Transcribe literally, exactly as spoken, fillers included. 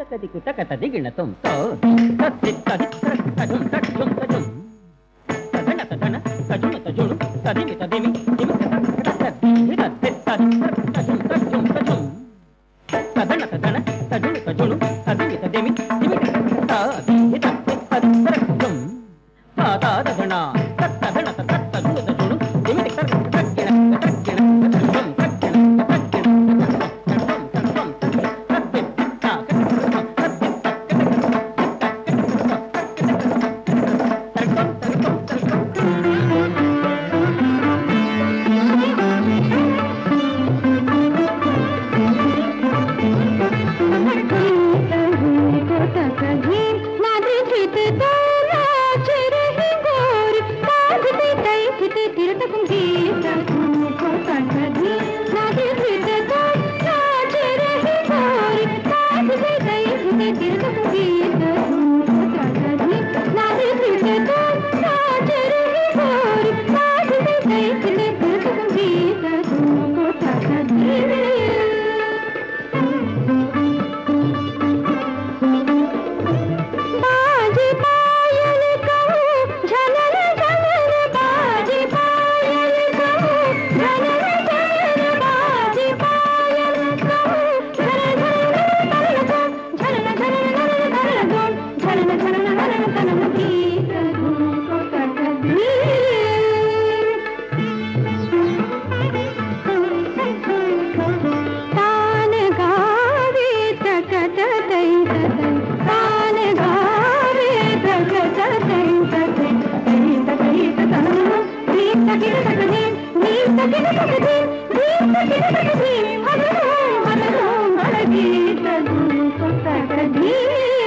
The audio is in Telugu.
తకది కుతకతది గిణతం తో తత్తి తది తజుం తజుం తజుం తదన తదన తజుం తజుం తదిమి తదిమి దిమి తది తది తజుం తజుం తజుం తదన తదన తజుం తజుం తదిమి తదిమి దిమి తది తది తజుం తాదా తదన తదన తద తజుం తజుం దిమి తది తగిన తగిన తజుం Thank you.